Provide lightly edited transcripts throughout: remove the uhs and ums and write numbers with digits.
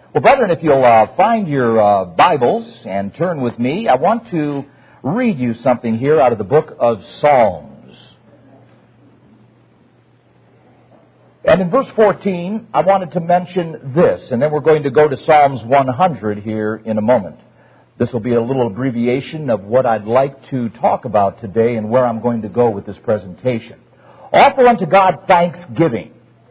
Well, brethren, if you'll find your Bibles and turn with me, I want to read you something here out of the book of Psalms. And in verse 14, I wanted to mention this, and then we're going to go to Psalms 100 here in a moment. This will be a little abbreviation of what I'd like to talk about today and where I'm going to go with this presentation. Offer unto God thanksgiving,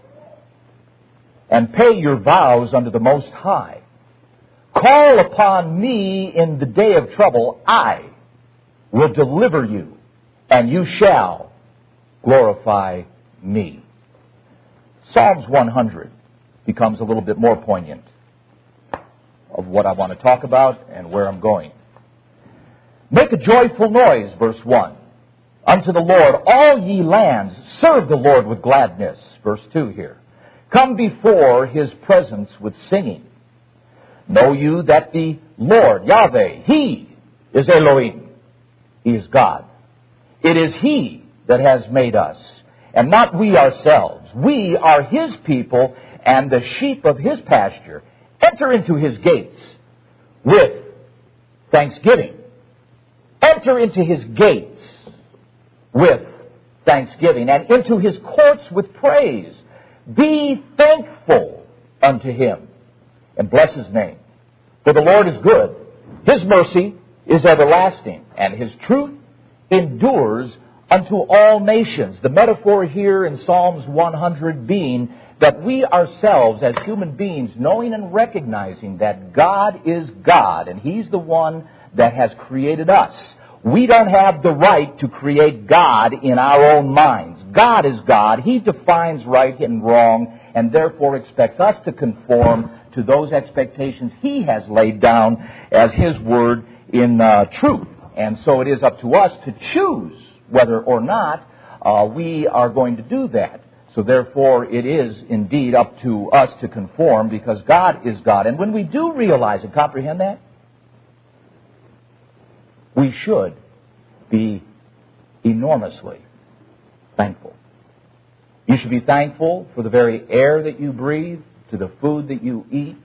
and pay your vows unto the Most High. Call upon me in the day of trouble. I will deliver you, and you shall glorify me. Psalms 100 becomes a little bit more poignant of what I want to talk about and where I'm going. Make a joyful noise, verse 1, unto the Lord, all ye lands. Serve the Lord with gladness, verse 2 here. Come before His presence with singing. Know you that the Lord, Yahweh, He is Elohim. He is God. It is He that has made us, and not we ourselves. We are His people and the sheep of His pasture. Enter into His gates with thanksgiving. Enter into His gates with thanksgiving, and into His courts with praise. Be thankful unto Him, and bless His name. For the Lord is good. His mercy is everlasting, and His truth endures unto all nations. The metaphor here in Psalms 100 being that we ourselves as human beings, knowing and recognizing that God is God, and He's the one that has created us. We don't have the right to create God in our own minds. God is God. He defines right and wrong, and therefore expects us to conform to those expectations He has laid down as His word in truth. And so it is up to us to choose whether or not we are going to do that. So therefore it is indeed up to us to conform, because God is God. And when we do realize and comprehend that, we should be enormously thankful. You should be thankful for the very air that you breathe, to the food that you eat,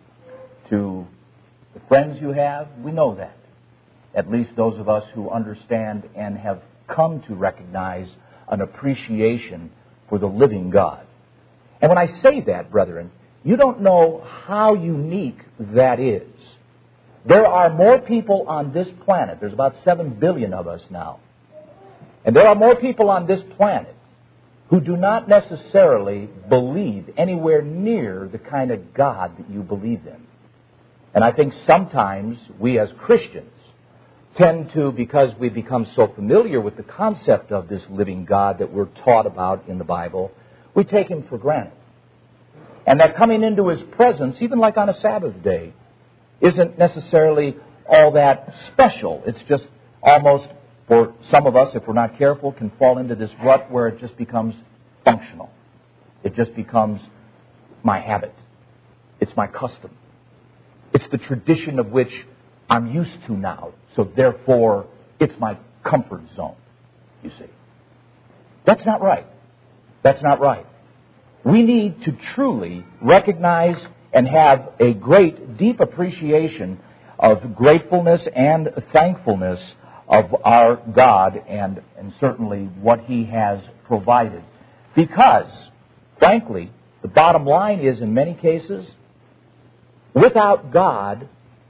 to the friends you have. We know that. At least those of us who understand and have come to recognize an appreciation for the living God. And when I say that, brethren, you don't know how unique that is. There are more people on this planet. There's about 7 billion of us now. And there are more people on this planet who do not necessarily believe anywhere near the kind of God that you believe in. And I think sometimes we as Christians tend to, because we've become so familiar with the concept of this living God that we're taught about in the Bible, we take Him for granted. And that coming into His presence, even like on a Sabbath day, isn't necessarily all that special. It's just almost, for some of us, if we're not careful, can fall into this rut where it just becomes functional. It just becomes my habit. It's my custom. It's the tradition of which I'm used to now. So therefore, it's my comfort zone, you see. That's not right. That's not right. We need to truly recognize and have a great, deep appreciation of gratefulness and thankfulness of our God and certainly what He has provided. Because, frankly, the bottom line is, in many cases, without God,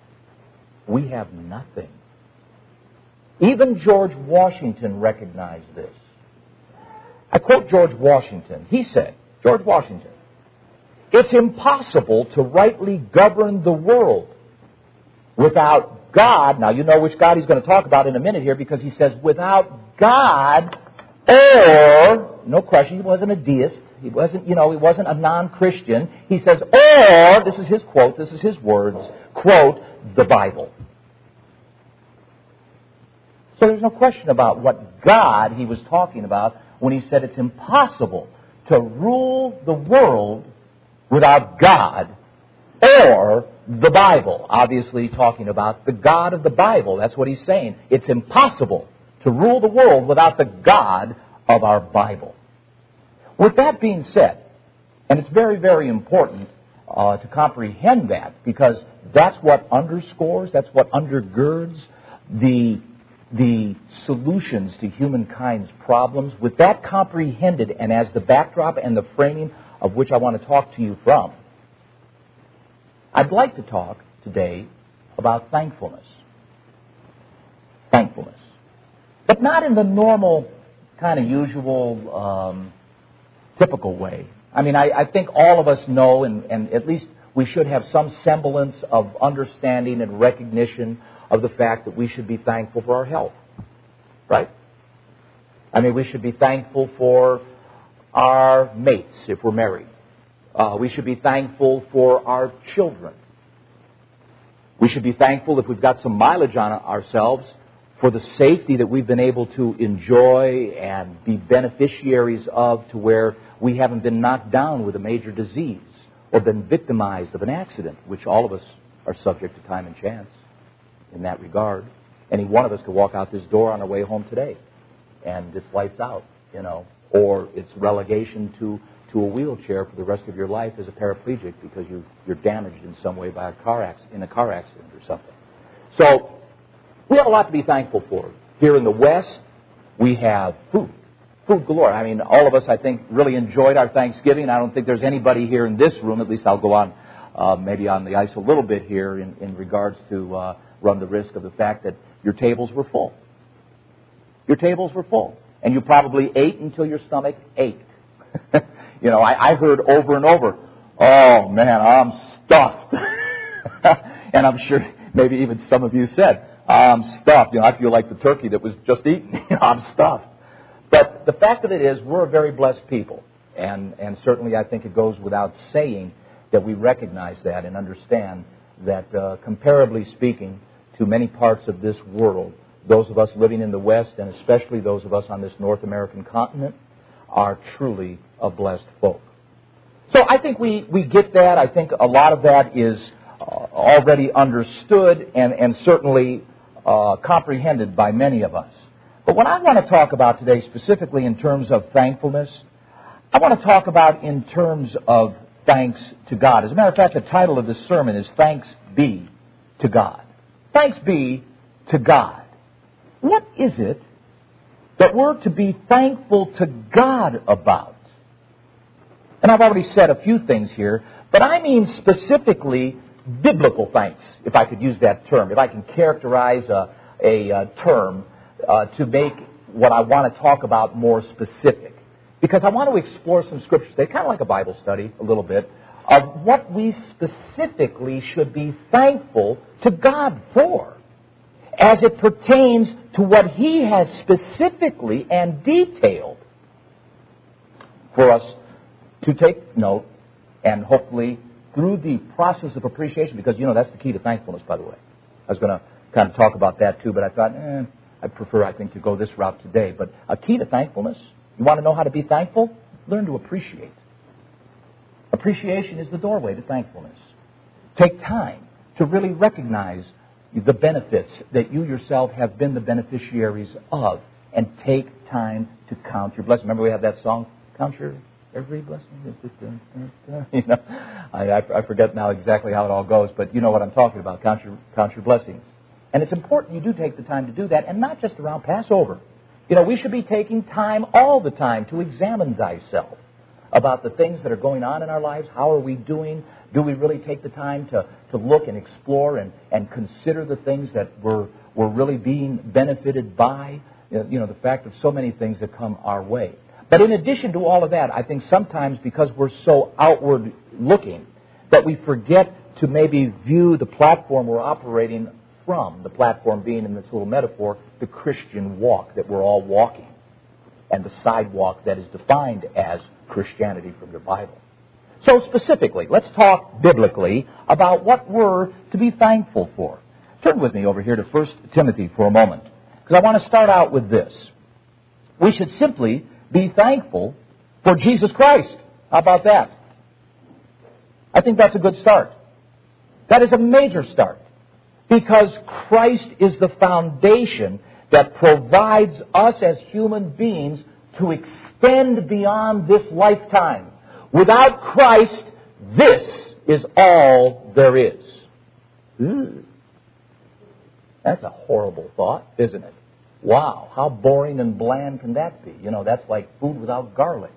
we have nothing. Even George Washington recognized this. I quote George Washington. He said, George Washington, "It's impossible to rightly govern the world without God." Now, you know which God he's going to talk about in a minute here, because he says, without God, or, no question, he wasn't a deist. He wasn't, he wasn't a non-Christian. He says, or, this is his quote, this is his words, quote, the Bible. So there's no question about what God he was talking about when he said it's impossible to rule the world without God or the Bible. Obviously talking about the God of the Bible. That's what he's saying. It's impossible to rule the world without the God of our Bible. With that being said, and it's very, very important to comprehend that, because that's what underscores, that's what undergirds the solutions to humankind's problems. With that comprehended and as the backdrop and the framing of which I want to talk to you from, I'd like to talk today about thankfulness. Thankfulness. But not in the normal, kind of usual, typical way. I mean, I think all of us know, and at least we should have some semblance of understanding and recognition of the fact that we should be thankful for our health. Right? I mean, we should be thankful for our mates if we're married. We should be thankful for our children. We should be thankful if we've got some mileage on ourselves for the safety that we've been able to enjoy and be beneficiaries of, to where we haven't been knocked down with a major disease or been victimized of an accident, which all of us are subject to time and chance in that regard. Any one of us could walk out this door on our way home today and it's lights out, or it's relegation to a wheelchair for the rest of your life as a paraplegic because you're damaged in some way by a car accident or something. So we have a lot to be thankful for. Here in the West, we have food galore. I mean, all of us, I think, really enjoyed our Thanksgiving. I don't think there's anybody here in this room, at least I'll go on maybe on the ice a little bit here in regards to run the risk of the fact that your tables were full. Your tables were full. And you probably ate until your stomach ached. I heard over and over, "Oh, man, I'm stuffed." And I'm sure maybe even some of you said, "I'm stuffed. I feel like the turkey that was just eaten. I'm stuffed." But the fact of it is, we're a very blessed people. And certainly I think it goes without saying that we recognize that and understand that, comparably speaking, to many parts of this world, those of us living in the West, and especially those of us on this North American continent, are truly a blessed folk. So I think we get that. I think a lot of that is already understood and certainly comprehended by many of us. But what I want to talk about today, specifically in terms of thankfulness, I want to talk about in terms of thanks to God. As a matter of fact, the title of this sermon is Thanks Be to God. Thanks be to God. What is it that we're to be thankful to God about? And I've already said a few things here, but I mean specifically biblical thanks, if I could use that term, if I can characterize a term to make what I want to talk about more specific. Because I want to explore some scriptures today, kind of like a Bible study a little bit, of what we specifically should be thankful to God for, as it pertains to what He has specifically and detailed for us to take note, and hopefully through the process of appreciation, because, that's the key to thankfulness, by the way. I was going to kind of talk about that too, but I thought, I'd prefer, I think, to go this route today. But a key to thankfulness, you want to know how to be thankful? Learn to appreciate. Appreciation is the doorway to thankfulness. Take time to really recognize the benefits that you yourself have been the beneficiaries of, and take time to count your blessings. Remember we have that song, Count Your Every Blessing? I forget now exactly how it all goes, but you know what I'm talking about. Count your blessings. And it's important you do take the time to do that, and not just around Passover. We should be taking time all the time to examine thyself about the things that are going on in our lives. How are we doing? Do we really take the time to look and explore and consider the things that we're really being benefited by? The fact of so many things that come our way. But in addition to all of that, I think sometimes because we're so outward looking that we forget to maybe view the platform we're operating from, the platform being, in this little metaphor, the Christian walk that we're all walking, and the sidewalk that is defined as Christianity from the Bible. So specifically, let's talk biblically about what we're to be thankful for. Turn with me over here to 1 Timothy for a moment, because I want to start out with this. We should simply be thankful for Jesus Christ. How about that? I think that's a good start. That is a major start, because Christ is the foundation that provides us as human beings to extend beyond this lifetime. Without Christ, this is all there is. Ooh. That's a horrible thought, isn't it? Wow, how boring and bland can that be? That's like food without garlic.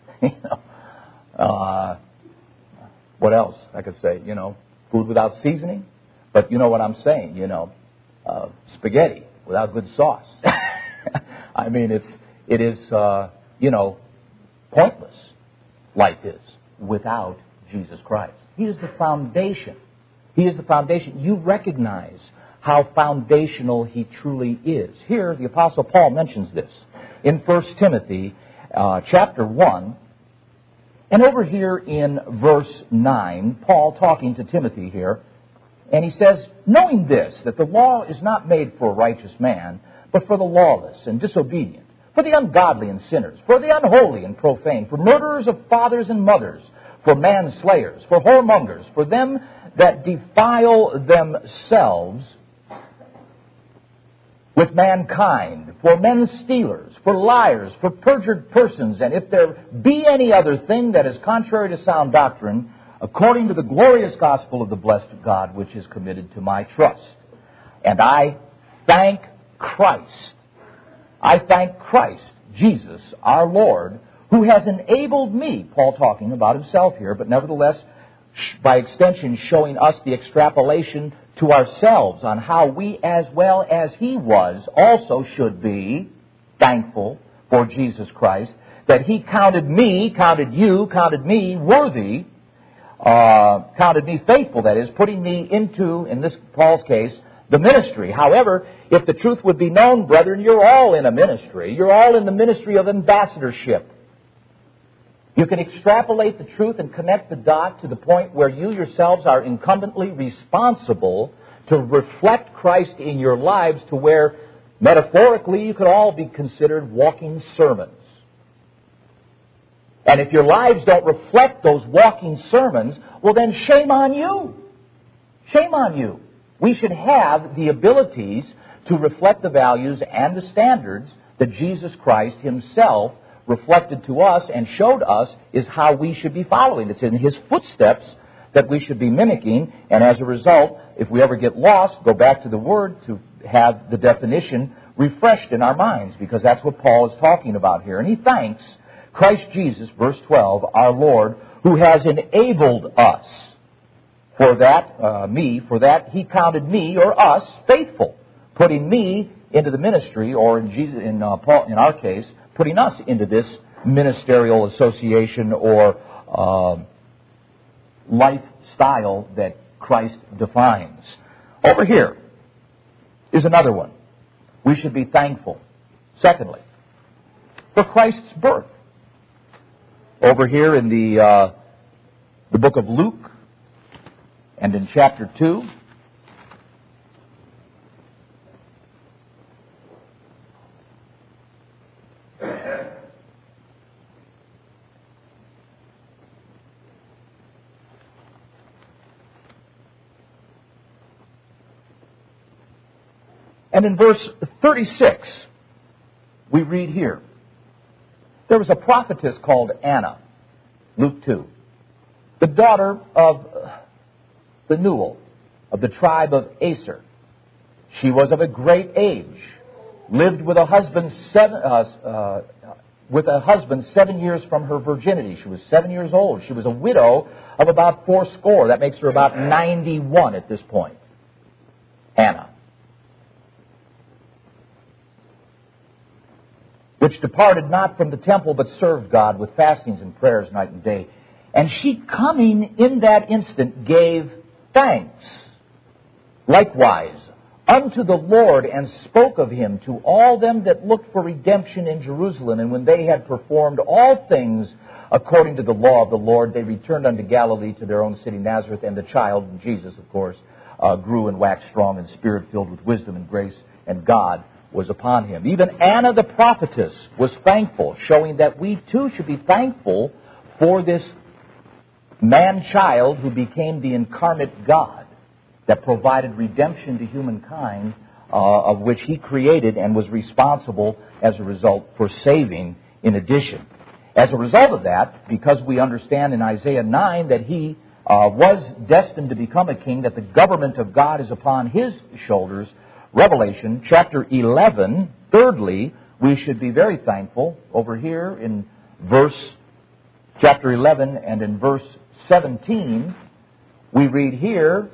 What else I could say? Food without seasoning. But you know what I'm saying, spaghetti without good sauce. I mean, it is pointless. Life is without Jesus Christ. He is the foundation. He is the foundation. You recognize how foundational He truly is. Here, the Apostle Paul mentions this in 1 Timothy chapter 1. And over here in verse 9, Paul talking to Timothy here, and he says, knowing this, that the law is not made for a righteous man, but for the lawless and disobedient, for the ungodly and sinners, for the unholy and profane, for murderers of fathers and mothers, for manslayers, for whoremongers, for them that defile themselves with mankind, for men stealers, for liars, for perjured persons, and if there be any other thing that is contrary to sound doctrine, according to the glorious gospel of the blessed God, which is committed to my trust. And I thank Christ. I thank Christ, Jesus, our Lord, who has enabled me, Paul talking about himself here, but nevertheless, by extension, showing us the extrapolation to ourselves on how we, as well as he was, also should be thankful for Jesus Christ, that he counted me worthy, counted me faithful, that is, putting me into, in this Paul's case, the ministry. However, if the truth would be known, brethren, you're all in a ministry. You're all in the ministry of ambassadorship. You can extrapolate the truth and connect the dot to the point where you yourselves are incumbently responsible to reflect Christ in your lives, to where, metaphorically, you could all be considered walking sermons. And if your lives don't reflect those walking sermons, well then shame on you. Shame on you. We should have the abilities to reflect the values and the standards that Jesus Christ himself reflected to us and showed us is how we should be following. It's in his footsteps that we should be mimicking, and as a result, if we ever get lost, go back to the Word to have the definition refreshed in our minds, because that's what Paul is talking about here. And he thanks Christ Jesus, verse 12, our Lord, who has enabled us. For that he counted me, or us, faithful, putting me into the ministry, or in Paul, in our case, putting us into this ministerial association or lifestyle that Christ defines. Over here is another one. We should be thankful, secondly, for Christ's birth. Over here in the book of Luke and in chapter 2, and in verse 36, we read here, there was a prophetess called Anna, Luke 2, the daughter of Phanuel, of the tribe of Aser. She was of a great age, lived with a husband 7 years from her virginity. She was 7 years old. She was a widow of about 80. That makes her about 91 at this point. Anna. Which departed not from the temple, but served God with fastings and prayers night and day. And she, coming in that instant, gave thanks, likewise, unto the Lord, and spoke of him to all them that looked for redemption in Jerusalem. And when they had performed all things according to the law of the Lord, they returned unto Galilee, to their own city Nazareth. And the child, Jesus, of course, grew and waxed strong in spirit, filled with wisdom and grace, and God was upon him. Even Anna the prophetess was thankful, showing that we too should be thankful for this man-child who became the incarnate God that provided redemption to humankind, of which he created and was responsible as a result for saving in addition. As a result of that, because we understand in Isaiah 9 that he was destined to become a king, that the government of God is upon his shoulders. Revelation chapter 11. Thirdly, we should be very thankful over here in chapter 11 and in verse 17, we read here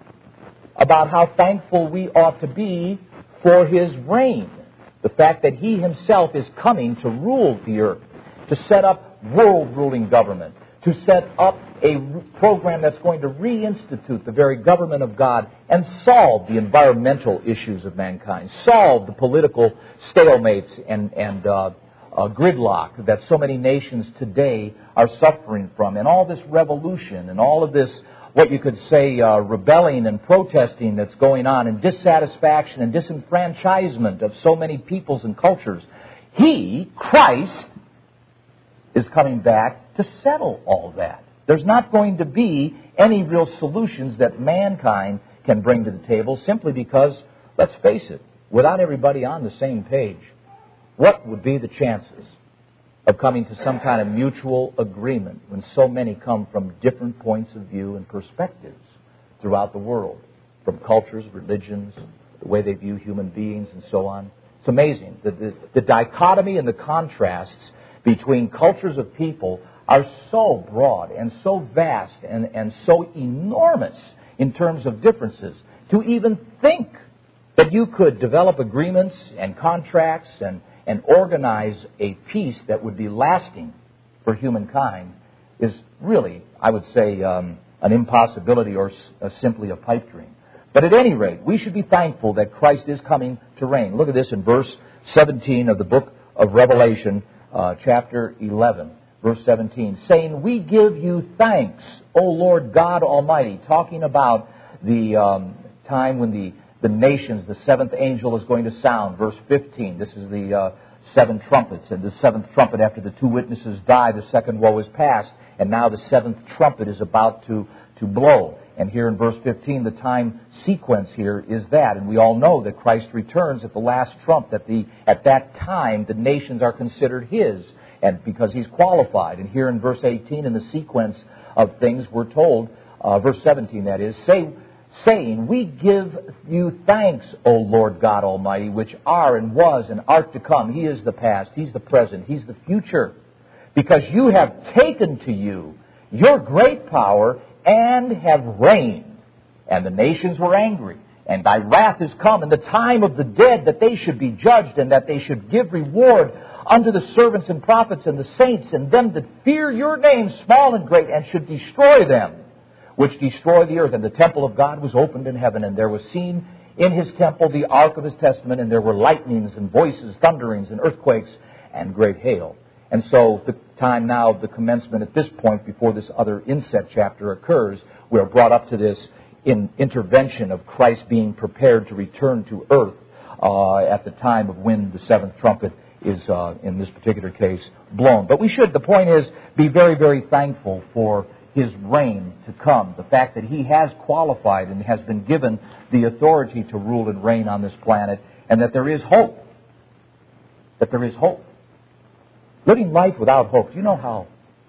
about how thankful we ought to be for his reign. The fact that he himself is coming to rule the earth, to set up world-ruling government, to set up a program that's going to reinstitute the very government of God and solve the environmental issues of mankind, solve the political stalemates and gridlock that so many nations today are suffering from, and all this revolution and all of this, what you could say, rebelling and protesting that's going on, and dissatisfaction and disenfranchisement of so many peoples and cultures. He, Christ, is coming back to settle all that. There's not going to be any real solutions that mankind can bring to the table, simply because, let's face it, without everybody on the same page, what would be the chances of coming to some kind of mutual agreement when so many come from different points of view and perspectives throughout the world, from cultures, religions, the way they view human beings, and so on? It's amazing. The dichotomy and the contrasts between cultures of people are so broad and so vast and so enormous in terms of differences. To even think that you could develop agreements and contracts and organize a peace that would be lasting for humankind is really, I would say, an impossibility, or simply a pipe dream. But at any rate, we should be thankful that Christ is coming to reign. Look at this in verse 17 of the book of Revelation, chapter 11, verse 17, saying, "We give you thanks, O Lord God Almighty," talking about the time when the nations, the seventh angel is going to sound. Verse 15, this is the seven trumpets, and the seventh trumpet, after the two witnesses die, the second woe is past, and now the seventh trumpet is about to blow. And here in verse 15, the time sequence here is that, and we all know that Christ returns at the last trump, that at that time the nations are considered his, and because he's qualified. And here in verse 18, in the sequence of things, we're told, verse 17 that is, saying, "We give you thanks, O Lord God Almighty, which are and was and art to come." He is the past, he's the present, he's the future. "Because you have taken to you your great power and have reigned. And the nations were angry. And thy wrath is come, and the time of the dead, that they should be judged, and that they should give reward unto the servants and prophets and the saints, and them that fear your name, small and great, and should destroy them which destroy the earth. And the temple of God was opened in heaven, and there was seen in his temple the ark of his testament, and there were lightnings and voices, thunderings and earthquakes and great hail." And so the time now of the commencement at this point, before this other inset chapter occurs, we are brought up to this intervention of Christ being prepared to return to earth at the time of when the seventh trumpet is, in this particular case, blown. But we should, the point is, be very, very thankful for his reign to come. The fact that he has qualified and has been given the authority to rule and reign on this planet, and that there is hope. That there is hope. Living life without hope, do you know how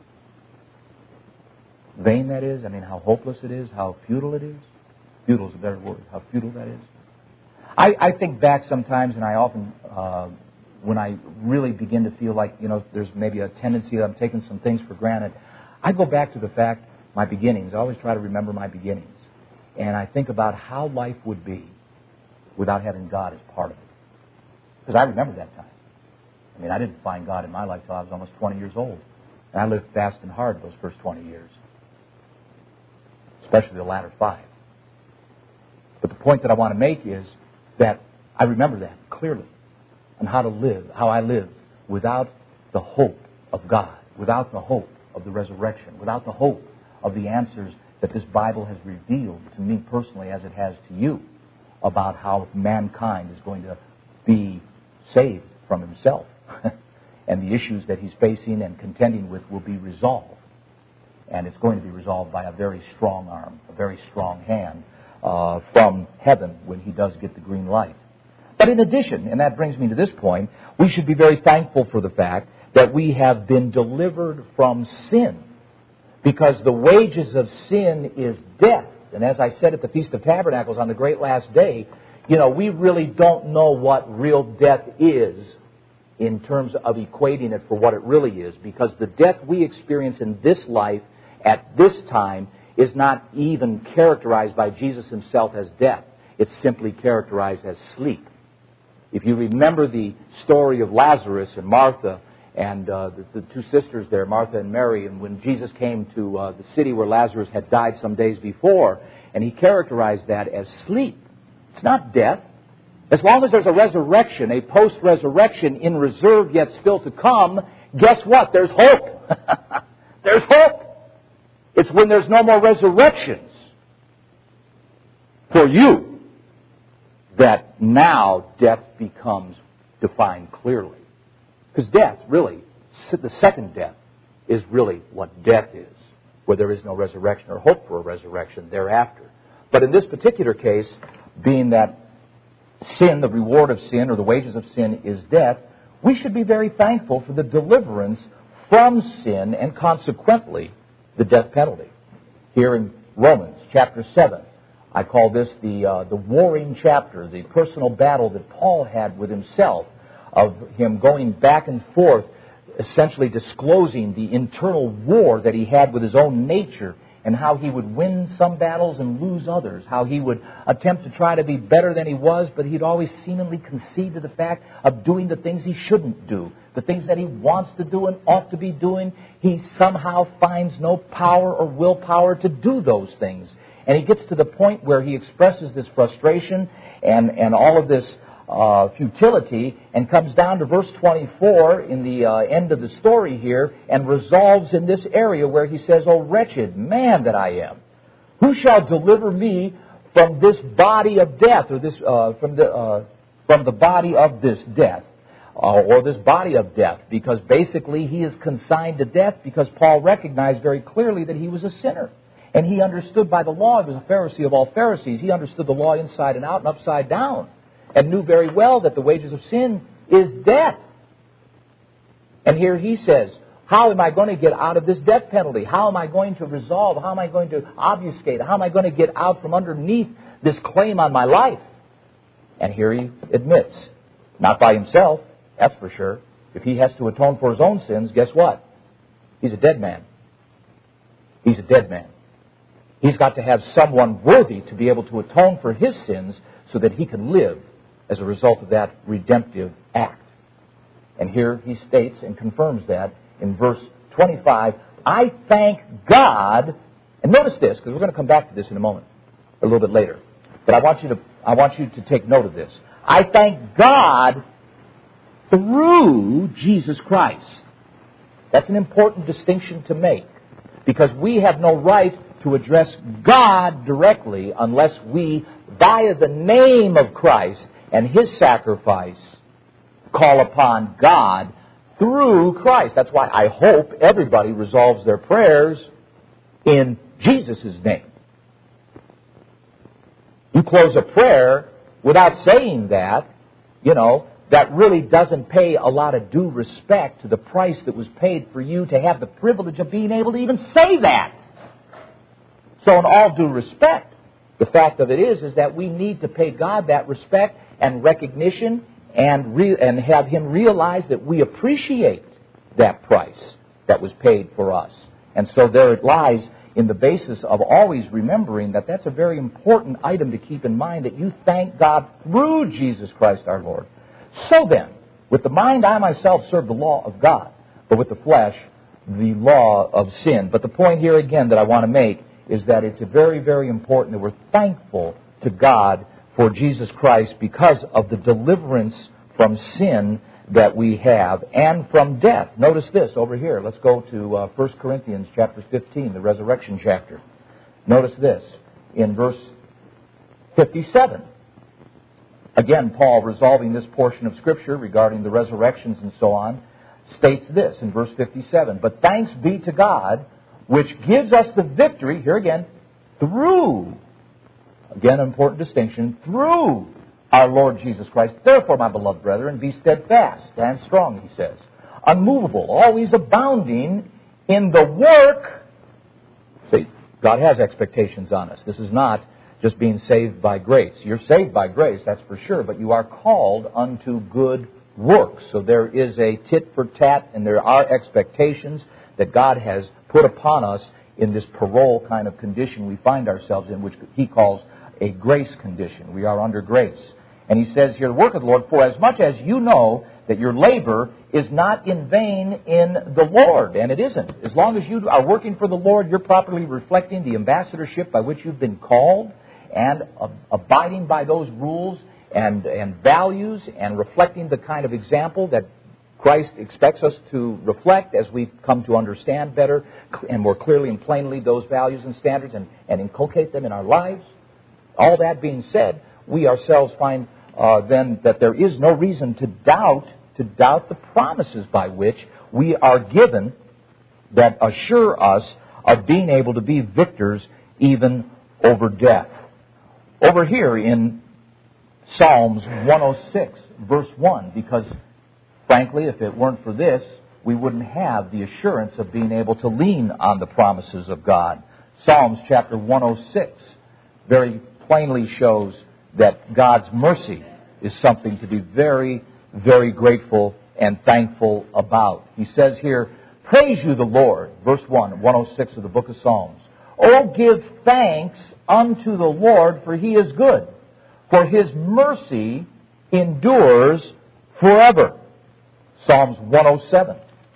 vain that is? I mean, how hopeless it is, how futile it is? Futile is a better word, how futile that is. I think back sometimes, and I often, when I really begin to feel like, there's maybe a tendency that I'm taking some things for granted, I go back to the fact, my beginnings. I always try to remember my beginnings. And I think about how life would be without having God as part of it. Because I remember that time. I mean, I didn't find God in my life till I was almost 20 years old. And I lived fast and hard those first 20 years. Especially the latter 5. But the point that I want to make is that I remember that clearly. And how I lived without the hope of God. Without the hope of the resurrection. Without the hope of the answers that this Bible has revealed to me personally, as it has to you, about how mankind is going to be saved from himself. And the issues that he's facing and contending with will be resolved. And it's going to be resolved by a very strong arm, a very strong hand from heaven when he does get the green light. But in addition, and that brings me to this point, we should be very thankful for the fact that we have been delivered from sin. Because the wages of sin is death. And as I said at the Feast of Tabernacles on the great last day, we really don't know what real death is in terms of equating it for what it really is. Because the death we experience in this life at this time is not even characterized by Jesus himself as death. It's simply characterized as sleep. If you remember the story of Lazarus and Martha and the two sisters there, Martha and Mary, and when Jesus came to the city where Lazarus had died some days before, and he characterized that as sleep. It's not death. As long as there's a resurrection, a post-resurrection in reserve yet still to come, guess what? There's hope. There's hope. It's when there's no more resurrections for you that now death becomes defined clearly. Because death, really, the second death, is really what death is, where there is no resurrection or hope for a resurrection thereafter. But in this particular case, being that sin, the reward of sin, or the wages of sin is death, we should be very thankful for the deliverance from sin and consequently the death penalty. Here in Romans chapter 7, I call this the warring chapter, the personal battle that Paul had with himself, of him going back and forth, essentially disclosing the internal war that he had with his own nature, and how he would win some battles and lose others, how he would attempt to try to be better than he was, but he'd always seemingly concede to the fact of doing the things he shouldn't do, the things that he wants to do and ought to be doing. He somehow finds no power or willpower to do those things. And he gets to the point where he expresses this frustration and all of this futility, and comes down to verse 24 in the end of the story here, and resolves in this area where he says, "O wretched man that I am, who shall deliver me from this body of death," or this from the body of this death, or this body of death? Because basically he is consigned to death, because Paul recognized very clearly that he was a sinner. And he understood by the law, he was a Pharisee of all Pharisees, he understood the law inside and out and upside down, and knew very well that the wages of sin is death. And here he says, how am I going to get out of this death penalty? How am I going to resolve? How am I going to obfuscate? How am I going to get out from underneath this claim on my life? And here he admits, not by himself, that's for sure. If he has to atone for his own sins, guess what? He's a dead man. He's a dead man. He's got to have someone worthy to be able to atone for his sins so that he can live as a result of that redemptive act. And here he states and confirms that in verse 25, "I thank God," and notice this, because we're going to come back to this in a moment, a little bit later. But I want you to take note of this. "I thank God through Jesus Christ." That's an important distinction to make, because we have no right to address God directly unless we, via the name of Christ and His sacrifice, call upon God through Christ. That's why I hope everybody resolves their prayers in Jesus' name. You close a prayer without saying that, that really doesn't pay a lot of due respect to the price that was paid for you to have the privilege of being able to even say that. So in all due respect, the fact of it is that we need to pay God that respect and recognition and have Him realize that we appreciate that price that was paid for us. And so there it lies in the basis of always remembering that that's a very important item to keep in mind, that you thank God through Jesus Christ our Lord. So then, with the mind I myself serve the law of God, but with the flesh the law of sin. But the point here again that I want to make is that it's very, very important that we're thankful to God for Jesus Christ because of the deliverance from sin that we have and from death. Notice this over here. Let's go to 1 Corinthians chapter 15, the resurrection chapter. Notice this in verse 57. Again, Paul, resolving this portion of Scripture regarding the resurrections and so on, states this in verse 57. "But thanks be to God, which gives us the victory," here again, "through," again an important distinction, "through our Lord Jesus Christ. Therefore, my beloved brethren, be steadfast, stand strong," he says, "unmovable, always abounding in the work God has expectations on us. This is not just being saved by grace. You're saved by grace, that's for sure, but you are called unto good works. So there is a tit for tat, and there are expectations that God has put upon us in this parole kind of condition we find ourselves in, which He calls a grace condition. We are under grace. And He says here, the work of the Lord, for as much as you know that your labor is not in vain in the Lord. And it isn't. As long as you are working for the Lord, you're properly reflecting the ambassadorship by which you've been called and abiding by those rules and values and reflecting the kind of example that Christ expects us to reflect as we come to understand better and more clearly and plainly those values and standards and inculcate them in our lives. All that being said, we ourselves find then that there is no reason to doubt the promises by which we are given that assure us of being able to be victors even over death. Over here in Psalms 106, verse 1, because frankly, if it weren't for this, we wouldn't have the assurance of being able to lean on the promises of God. Psalms chapter 106 very plainly shows that God's mercy is something to be very, very grateful and thankful about. He says here, praise you the Lord, verse 1, 106 of the book of Psalms. Oh, give thanks unto the Lord, for He is good, for His mercy endures forever. Psalms 107.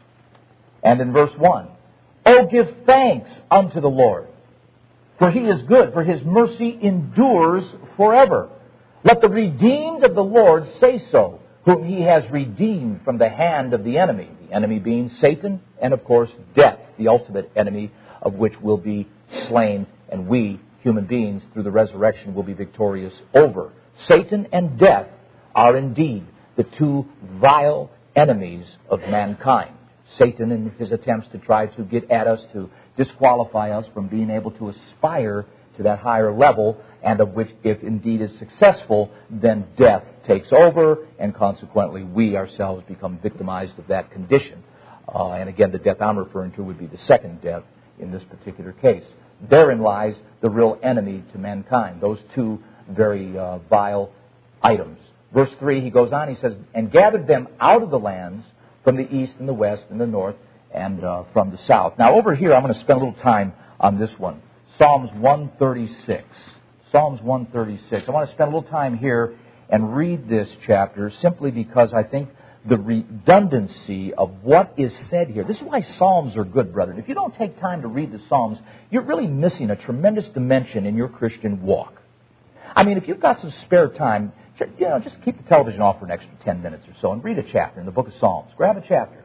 And in verse 1, oh, give thanks unto the Lord, for He is good, for His mercy endures forever. Let the redeemed of the Lord say so, whom He has redeemed from the hand of the enemy being Satan, and of course death, the ultimate enemy of which will be slain, and we, human beings, through the resurrection will be victorious over. Satan and death are indeed the two vile enemies of mankind. Satan in his attempts to try to get at us, to disqualify us from being able to aspire to that higher level, and of which, if indeed is successful, then death takes over, and consequently we ourselves become victimized of that condition. And again, the death I'm referring to would be the second death in this particular case. Therein lies the real enemy to mankind, those two very vile items. Verse 3, he goes on, he says, and gathered them out of the lands from the east and the west and the north and from the south. Now over here, I'm going to spend a little time on this one. Psalms 136. Psalms 136. I want to spend a little time here and read this chapter simply because I think the redundancy of what is said here. This is why Psalms are good, brethren. If you don't take time to read the Psalms, you're really missing a tremendous dimension in your Christian walk. I mean, if you've got some spare time, just keep the television off for an extra 10 minutes or so and read a chapter in the book of Psalms. Grab a chapter.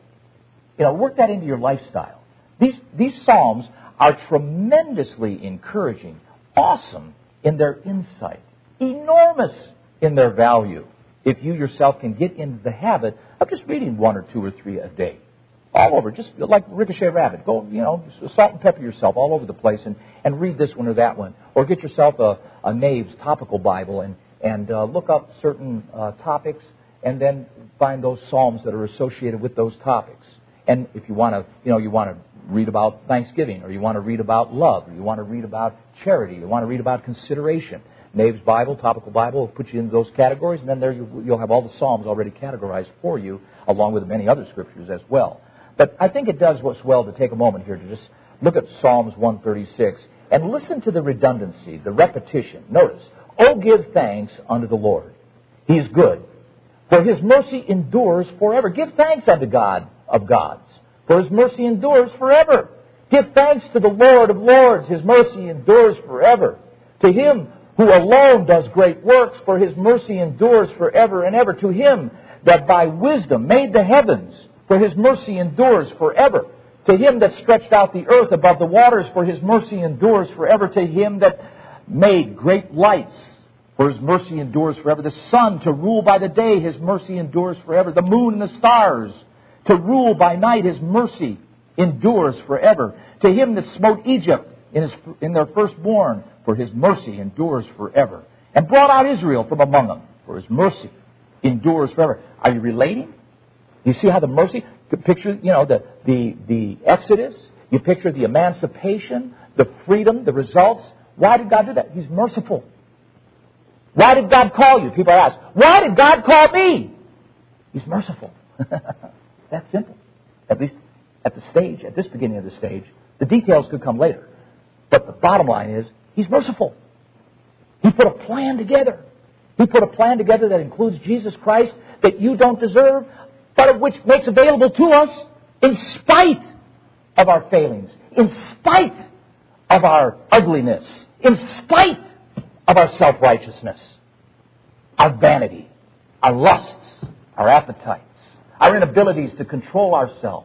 Work that into your lifestyle. These Psalms are tremendously encouraging, awesome in their insight, enormous in their value, if you yourself can get into the habit of just reading one or two or three a day. All over, just like Ricochet Rabbit. Go, salt and pepper yourself all over the place and read this one or that one. Or get yourself a Nave's topical Bible and look up certain topics and then find those Psalms that are associated with those topics. And if you want to, read about Thanksgiving, or you want to read about love, or you want to read about charity, you want to read about consideration, Nave's Bible, Topical Bible, will put you in those categories, and then there you'll have all the Psalms already categorized for you, along with many other scriptures as well. But I think it does what's well to take a moment here to just look at Psalms 136 and listen to the redundancy, the repetition. Notice, oh, give thanks unto the Lord. He is good, for His mercy endures forever. Give thanks unto God of gods, for His mercy endures forever. Give thanks to the Lord of lords. His mercy endures forever. To Him who alone does great works, for His mercy endures forever and ever. To Him that by wisdom made the heavens, for His mercy endures forever. To Him that stretched out the earth above the waters, for His mercy endures forever. To Him that made great lights, for His mercy endures forever. The sun to rule by the day, His mercy endures forever. The moon and the stars to rule by night, His mercy endures forever. To Him that smote Egypt in their firstborn, for His mercy endures forever. And brought out Israel from among them, for His mercy endures forever. Are you relating? You see how the mercy, picture, the Exodus, you picture the emancipation, the freedom, the results. Why did God do that? He's merciful. Why did God call you? People ask, why did God call me? He's merciful. That's simple. At least at this beginning of the stage. The details could come later. But the bottom line is, He's merciful. He put a plan together. He put a plan together that includes Jesus Christ that you don't deserve, but of which makes available to us in spite of our failings, in spite of our ugliness, in spite of our self-righteousness, our vanity, our lusts, our appetites, our inabilities to control ourselves.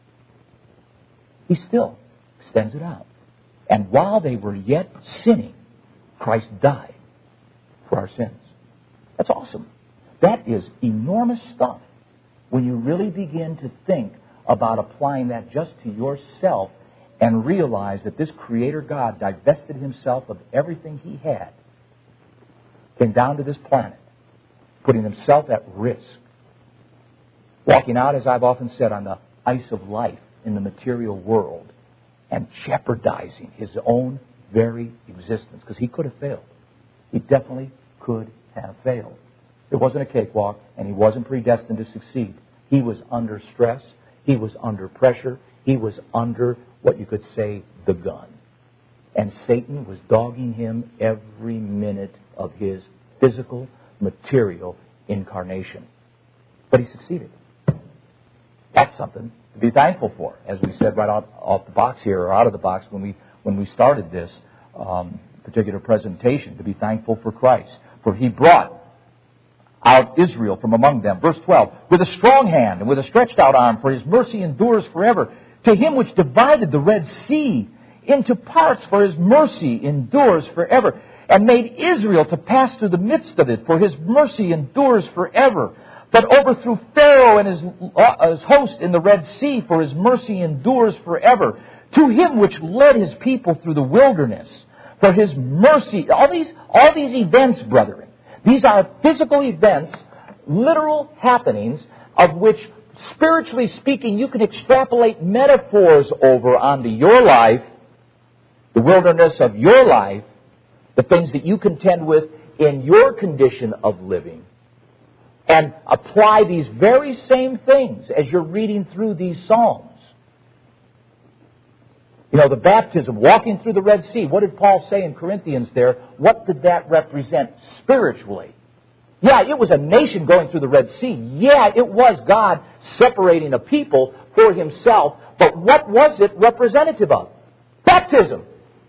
He still extends it out. And while they were yet sinning, Christ died for our sins. That's awesome. That is enormous stuff when you really begin to think about applying that just to yourself and realize that this Creator God divested Himself of everything He had, came down to this planet, putting Himself at risk, walking out, as I've often said, on the ice of life in the material world, and jeopardizing His own very existence, because He could have failed. He definitely could have failed. It wasn't a cakewalk, and He wasn't predestined to succeed. He was under stress. He was under pressure. He was under, what you could say, the gun. And Satan was dogging Him every minute of His physical, material incarnation. But He succeeded. That's something to be thankful for, as we said right off the box here, or out of the box when we started this particular presentation, to be thankful for Christ. For He brought out Israel from among them. Verse 12, with a strong hand and with a stretched out arm, for His mercy endures forever. To Him which divided the Red Sea into parts, for His mercy endures forever. And made Israel to pass through the midst of it, for His mercy endures forever. But overthrew Pharaoh and his host in the Red Sea, for His mercy endures forever. To Him which led His people through the wilderness, for His mercy. All these events, brethren, these are physical events, literal happenings, of which, spiritually speaking, you can extrapolate metaphors over onto your life, the wilderness of your life, the things that you contend with in your condition of living, and apply these very same things as you're reading through these Psalms. You know, the baptism, walking through the Red Sea. What did Paul say in Corinthians there? What did that represent spiritually? Yeah, it was a nation going through the Red Sea. Yeah, it was God separating a people for Himself. But what was it representative of? Baptism.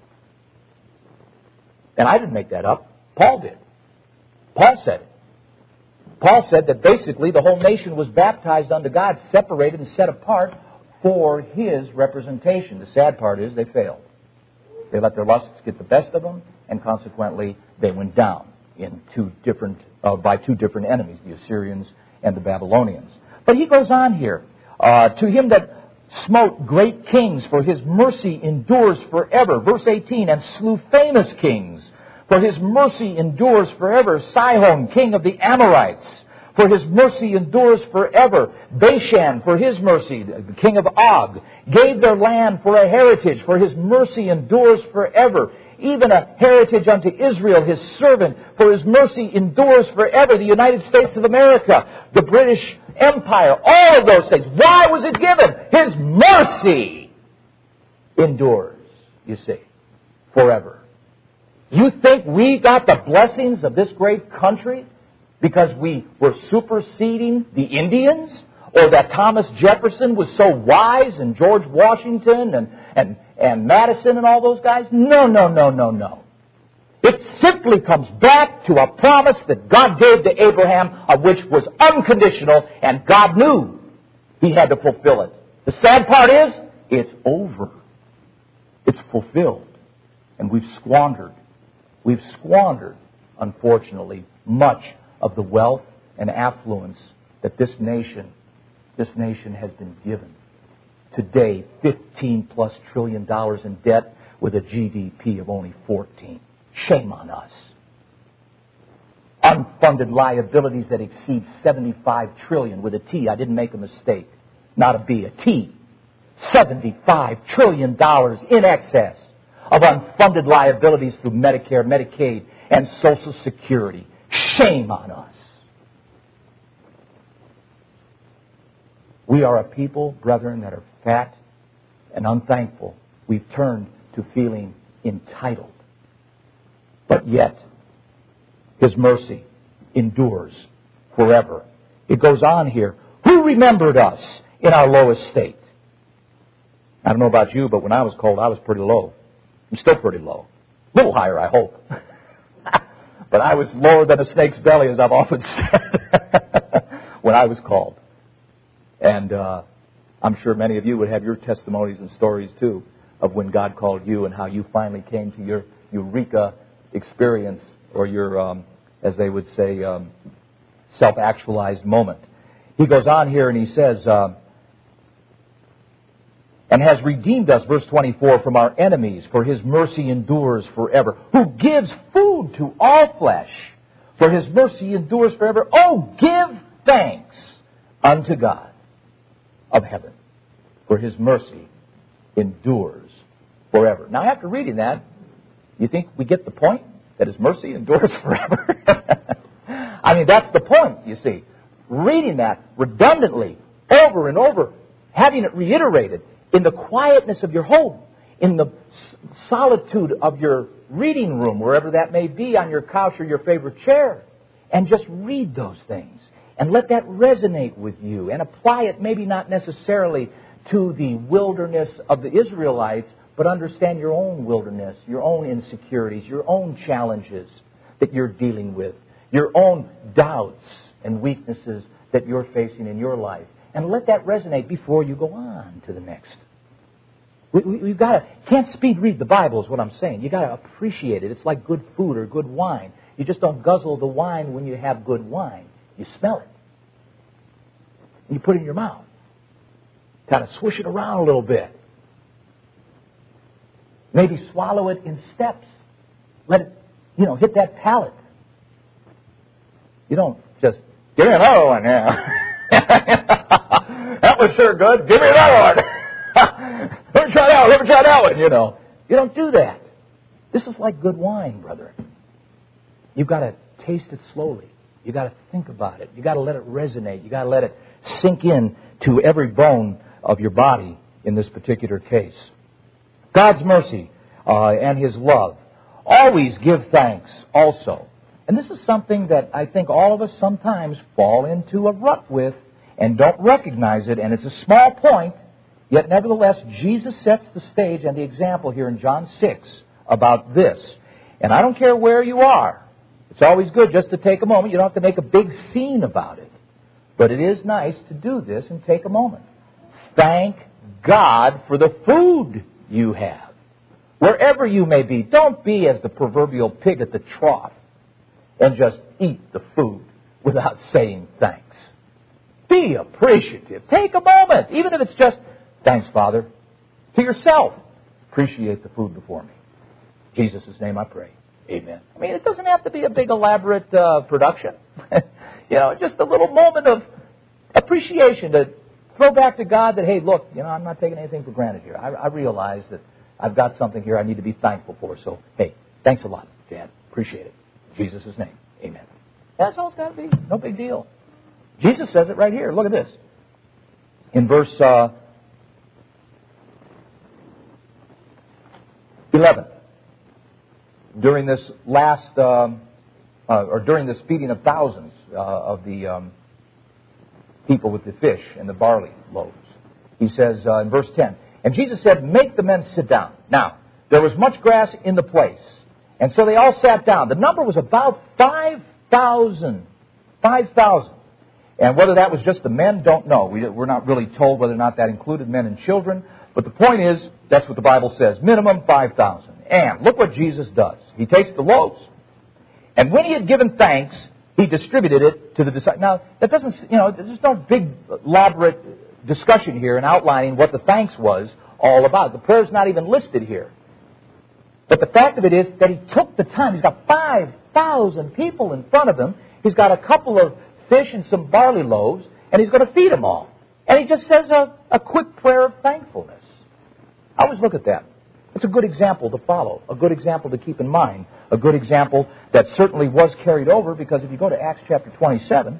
And I didn't make that up. Paul did. Paul said it. Paul said that basically the whole nation was baptized unto God, separated and set apart for His representation. The sad part is they failed. They let their lusts get the best of them, and consequently they went down in by two different enemies, the Assyrians and the Babylonians. But he goes on here. To Him that smote great kings, for His mercy endures forever. Verse 18, and slew famous kings, for His mercy endures forever. Sihon, king of the Amorites, for His mercy endures forever. Bashan, for His mercy, the king of Og, gave their land for a heritage, for His mercy endures forever. Even a heritage unto Israel, His servant, for His mercy endures forever. The United States of America, the British Empire, all of those things. Why was it given? His mercy endures, you see, forever. You think we got the blessings of this great country because we were superseding the Indians? Or that Thomas Jefferson was so wise, and George Washington and Madison and all those guys? No. It simply comes back to a promise that God gave to Abraham, of which was unconditional, and God knew He had to fulfill it. The sad part is, it's over. It's fulfilled. And we've squandered, unfortunately, much of the wealth and affluence that this nation has been given. Today, $15+ trillion in debt with a GDP of only 14. Shame on us. Unfunded liabilities that exceed $75 trillion with a T. I didn't make a mistake. Not a B, a T. $75 trillion in excess of unfunded liabilities through Medicare, Medicaid, and Social Security. Shame on us. We are a people, brethren, that are fat and unthankful. We've turned to feeling entitled. But yet, His mercy endures forever. It goes on here. Who remembered us in our lowest state? I don't know about you, but when I was called, I was pretty low. I'm still pretty low. A little higher, I hope. But I was lower than a snake's belly, as I've often said, when I was called. And I'm sure many of you would have your testimonies and stories, too, of when God called you and how you finally came to your eureka experience, or your, as they would say, self-actualized moment. He goes on here and he says, and has redeemed us, verse 24, from our enemies, for His mercy endures forever. Who gives food to all flesh, for His mercy endures forever. Oh, give thanks unto God of heaven, for His mercy endures forever. Now, after reading that, you think we get the point? That His mercy endures forever? I mean, that's the point, you see. Reading that redundantly, over and over, having it reiterated in the quietness of your home, in the solitude of your reading room, wherever that may be, on your couch or your favorite chair, and just read those things. And let that resonate with you, and apply it maybe not necessarily to the wilderness of the Israelites, but understand your own wilderness, your own insecurities, your own challenges that you're dealing with, your own doubts and weaknesses that you're facing in your life. And let that resonate before you go on to the next. We've got to, can't speed read the Bible is what I'm saying. You've got to appreciate it. It's like good food or good wine. You just don't guzzle the wine when you have good wine. You smell it. And you put it in your mouth. Kind of swish it around a little bit. Maybe swallow it in steps. Let it, hit that palate. You don't just, give me another one now. That was sure good. Give me another one. Let me try that one, You don't do that. This is like good wine, brethren. You've got to taste it slowly. You've got to think about it. You've got to let it resonate. You've got to let it sink in to every bone of your body in this particular case. God's mercy and His love. Always give thanks also. And this is something that I think all of us sometimes fall into a rut with and don't recognize it. And it's a small point, yet nevertheless, Jesus sets the stage and the example here in John 6 about this. And I don't care where you are. It's always good just to take a moment. You don't have to make a big scene about it. But it is nice to do this and take a moment. Thank God for the food you have. Wherever you may be, don't be as the proverbial pig at the trough and just eat the food without saying thanks. Be appreciative. Take a moment, even if it's just, thanks, Father, to yourself. Appreciate the food before me. In Jesus' name I pray. Amen. I mean, it doesn't have to be a big elaborate production. Just a little moment of appreciation to throw back to God that, hey, look, I'm not taking anything for granted here. I realize that I've got something here I need to be thankful for. So, hey, thanks a lot, Dad. Appreciate it. In Jesus' name. Amen. That's all it's got to be. No big deal. Jesus says it right here. Look at this. In verse 11. During this last, during this feeding of thousands of the people with the fish and the barley loaves, he says in verse 10, and Jesus said, make the men sit down. Now, there was much grass in the place, and so they all sat down. The number was about 5,000. 5,000. And whether that was just the men, don't know. We're not really told whether or not that included men and children. But the point is, that's what the Bible says. Minimum 5,000. And look what Jesus does. He takes the loaves. And when He had given thanks, He distributed it to the disciples. Now, that doesn't, there's no big elaborate discussion here in outlining what the thanks was all about. The prayer's not even listed here. But the fact of it is that He took the time. He's got 5,000 people in front of Him. He's got a couple of fish and some barley loaves, and He's going to feed them all. And He just says a quick prayer of thankfulness. I always look at that. It's a good example to follow, a good example to keep in mind, a good example that certainly was carried over, because if you go to Acts chapter 27,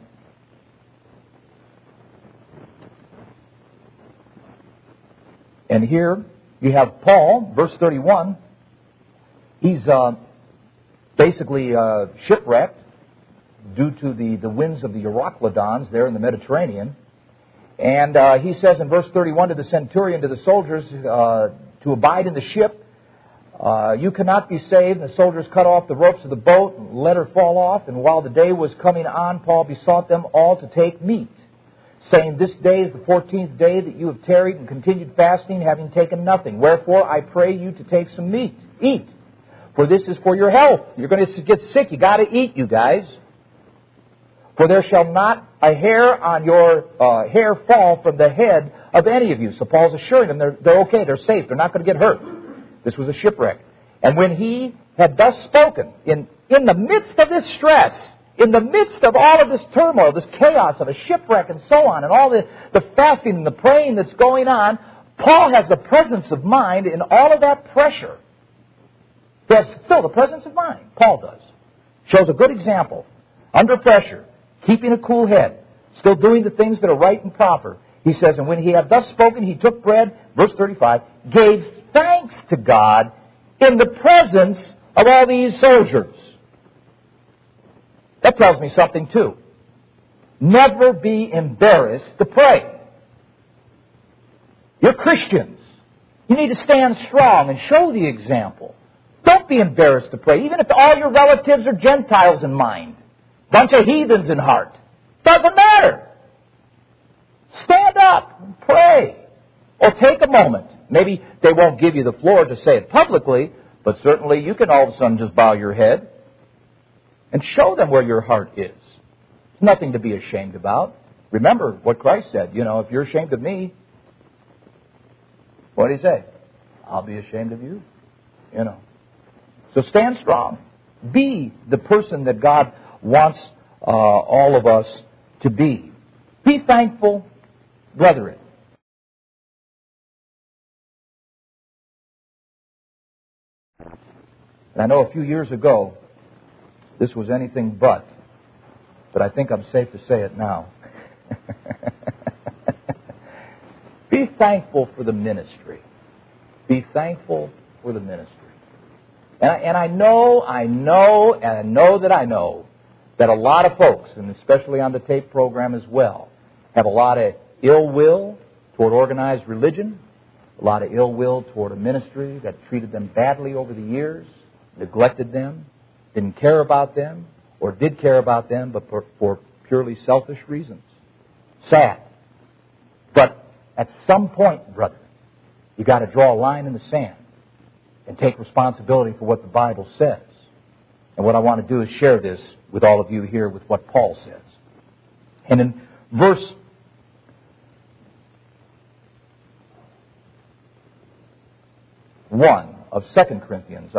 and here you have Paul, verse 31, he's basically shipwrecked due to the winds of the Euroclydons there in the Mediterranean. And he says in verse 31 to the centurion, to the soldiers, to abide in the ship. You cannot be saved. And the soldiers cut off the ropes of the boat and let her fall off. And while the day was coming on, Paul besought them all to take meat, saying, This day is the 14th day that you have tarried and continued fasting, having taken nothing. Wherefore I pray you to take some meat. Eat. For this is for your health. You're going to get sick. You got to eat, you guys. For there shall not a hair on your hair fall from the head of any of you. So Paul's assuring them they're okay, they're safe, they're not going to get hurt. This was a shipwreck. And when he had thus spoken, in the midst of this stress, in the midst of all of this turmoil, this chaos of a shipwreck and so on, and all the fasting and the praying that's going on, Paul has the presence of mind in all of that pressure. He has still the presence of mind. Paul does. Shows a good example. Under pressure, keeping a cool head, still doing the things that are right and proper. He says, and when he had thus spoken, he took bread, verse 35, gave thanks to God in the presence of all these soldiers. That tells me something too. Never be embarrassed to pray. You're Christians. You need to stand strong and show the example. Don't be embarrassed to pray, even if all your relatives are Gentiles in mind. Bunch of heathens in heart. Doesn't matter. Stand up and pray. Or take a moment. Maybe they won't give you the floor to say it publicly, but certainly you can all of a sudden just bow your head and show them where your heart is. It's nothing to be ashamed about. Remember what Christ said. If you're ashamed of me, what did he say? I'll be ashamed of you. So stand strong. Be the person that God wants all of us to be. Be thankful, brethren. And I know a few years ago, this was anything but I think I'm safe to say it now. Be thankful for the ministry. Be thankful for the ministry. And I know that a lot of folks, and especially on the tape program as well, have a lot of ill will toward organized religion, a lot of ill will toward a ministry that treated them badly over the years, neglected them, didn't care about them, or did care about them, but for purely selfish reasons. Sad. But at some point, brother, you got to draw a line in the sand and take responsibility for what the Bible says. And what I want to do is share this with all of you here with what Paul says. And in verse 1 of 2 Corinthians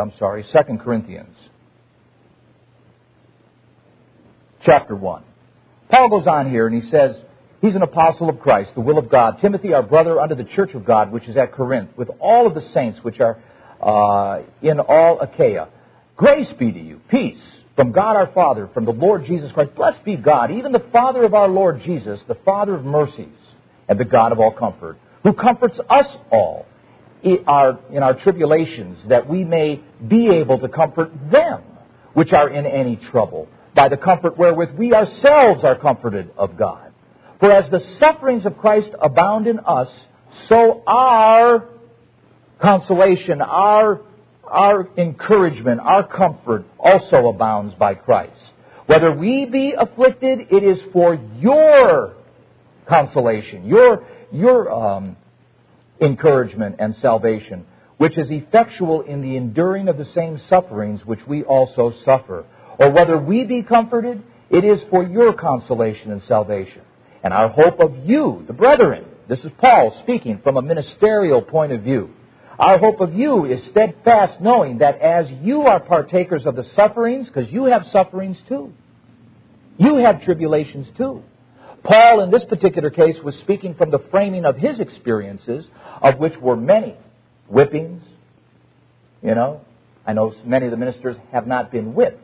chapter 1. Paul goes on here and he says, he's an apostle of Christ, the will of God. Timothy, our brother, unto the church of God, which is at Corinth, with all of the saints which are in all Achaia. Grace be to you, peace, from God our Father, from the Lord Jesus Christ. Blessed be God, even the Father of our Lord Jesus, the Father of mercies, and the God of all comfort, who comforts us all in our tribulations, that we may be able to comfort them which are in any trouble, by the comfort wherewith we ourselves are comforted of God. For as the sufferings of Christ abound in us, so our consolation, our encouragement, our comfort also abounds by Christ. Whether we be afflicted, it is for your consolation, your encouragement and salvation, which is effectual in the enduring of the same sufferings which we also suffer. Or whether we be comforted, it is for your consolation and salvation. And our hope of you, the brethren, this is Paul speaking from a ministerial point of view. Our hope of you is steadfast, knowing that as you are partakers of the sufferings, because you have sufferings too. You have tribulations too. Paul, in this particular case, was speaking from the framing of his experiences, of which were many. Whippings, You know, I know many of the ministers have not been whipped.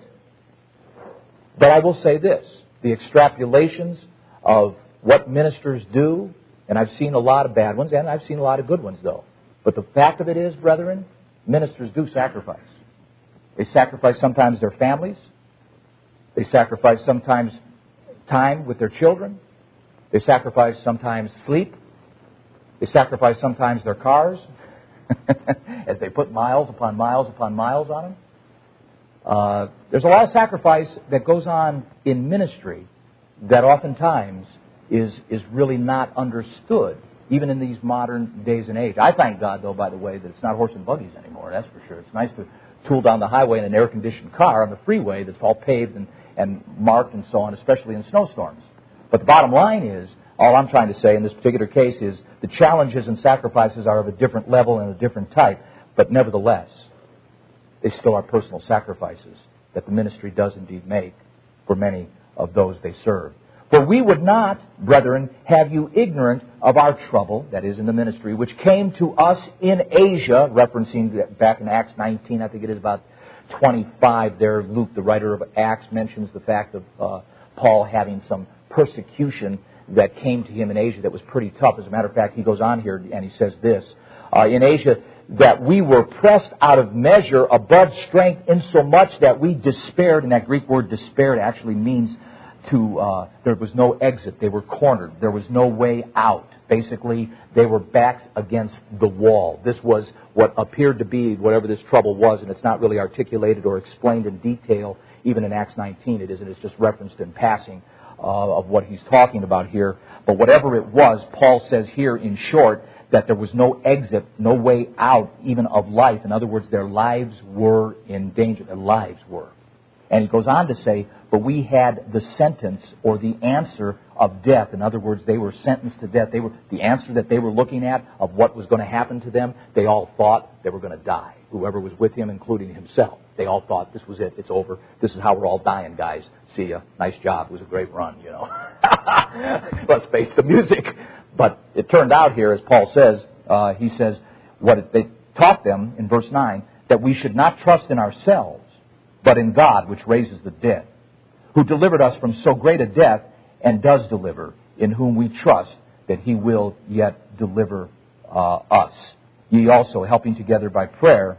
But I will say this, the extrapolations of what ministers do, and I've seen a lot of bad ones, and I've seen a lot of good ones, though. But the fact of it is, brethren, ministers do sacrifice. They sacrifice sometimes their families. They sacrifice sometimes time with their children. They sacrifice sometimes sleep. They sacrifice sometimes their cars as they put miles upon miles upon miles on them. There's a lot of sacrifice that goes on in ministry that oftentimes is really not understood, even in these modern days and age. I thank God, though, by the way, that it's not horse and buggies anymore, that's for sure. It's nice to tool down the highway in an air-conditioned car on the freeway that's all paved and marked and so on, especially in snowstorms. But the bottom line is, all I'm trying to say in this particular case is the challenges and sacrifices are of a different level and a different type, but nevertheless, they still are personal sacrifices that the ministry does indeed make for many of those they serve. For we would not, brethren, have you ignorant of our trouble, that is in the ministry, which came to us in Asia, referencing back in Acts 19, I think it is about 25 there. Luke, the writer of Acts, mentions the fact of Paul having some persecution that came to him in Asia that was pretty tough. As a matter of fact, he goes on here and he says this, in Asia, that we were pressed out of measure above strength insomuch that we despaired, and that Greek word despaired actually means there was no exit. They were cornered. There was no way out. Basically, they were backs against the wall. This was what appeared to be whatever this trouble was, and it's not really articulated or explained in detail, even in Acts 19 it isn't. It's just referenced in passing of what he's talking about here. But whatever it was, Paul says here in short that there was no exit, no way out even of life. In other words, their lives were in danger. Their lives were. And he goes on to say, but we had the sentence or the answer of death. In other words, they were sentenced to death. The answer that they were looking at of what was going to happen to them, they all thought they were going to die. Whoever was with him, including himself. They all thought this was it. It's over. This is how we're all dying, guys. See ya. Nice job. It was a great run, you know. Let's face the music. But it turned out here, as Paul says, he says, they taught them in verse 9, that we should not trust in ourselves, but in God, which raises the dead, who delivered us from so great a death, and does deliver, in whom we trust that he will yet deliver us. Ye also, helping together by prayer,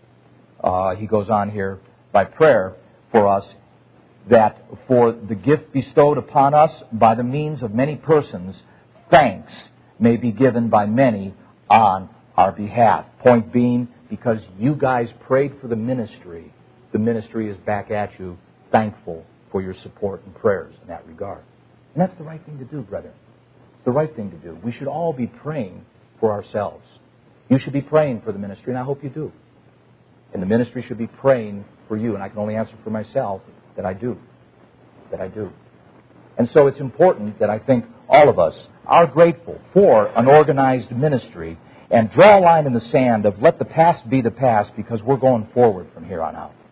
he goes on here, by prayer for us, that for the gift bestowed upon us by the means of many persons, thanks may be given by many on our behalf. Point being, because you guys prayed for the ministry is back at you, thankful for your support and prayers in that regard. And that's the right thing to do, brethren. It's the right thing to do. We should all be praying for ourselves. You should be praying for the ministry, and I hope you do. And the ministry should be praying for you, and I can only answer for myself that I do. That I do. And so it's important that I think all of us are grateful for an organized ministry and draw a line in the sand of let the past be the past because we're going forward from here on out.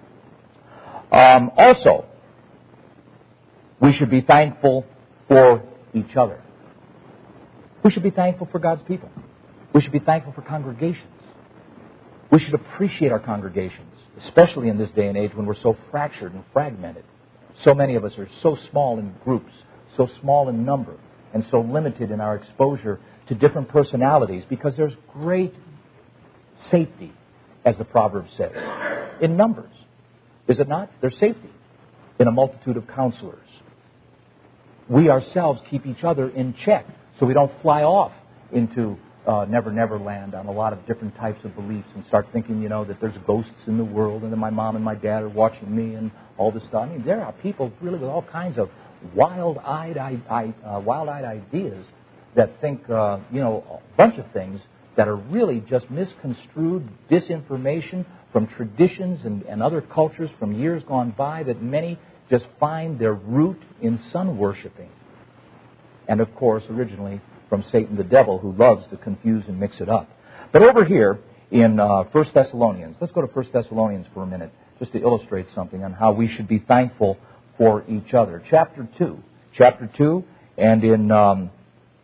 Also, we should be thankful for each other. We should be thankful for God's people. We should be thankful for congregations. We should appreciate our congregations, especially in this day and age when we're so fractured and fragmented. So many of us are so small in groups, so small in number, and so limited in our exposure to different personalities because there's great safety, as the Proverbs say, in numbers. Is it not? There's safety in a multitude of counselors. We ourselves keep each other in check so we don't fly off into Never Land on a lot of different types of beliefs and start thinking, that there's ghosts in the world and that my mom and my dad are watching me and all this stuff. I mean, there are people really with all kinds of wild-eyed ideas that think, a bunch of things that are really just misconstrued disinformation from traditions and other cultures from years gone by that many just find their root in sun worshiping. And of course, originally from Satan the devil, who loves to confuse and mix it up. But over here in 1 Thessalonians, let's go to 1 Thessalonians for a minute, just to illustrate something on how we should be thankful for each other. Chapter 2, and in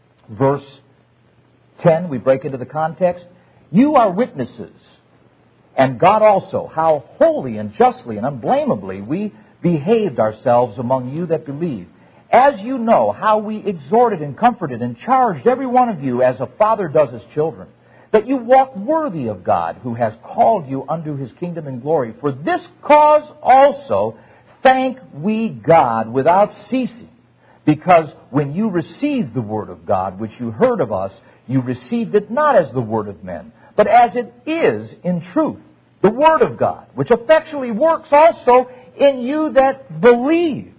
verse 10, we break into the context. You are witnesses, And God also, how holy and justly and unblameably we behaved ourselves among you that believe. As you know how we exhorted and comforted and charged every one of you as a father does his children, that you walk worthy of God, who has called you unto his kingdom and glory. For this cause also thank we God without ceasing, because when you received the word of God, which you heard of us, you received it not as the word of men, but as it is in truth, the word of God, which effectually works also in you that believe.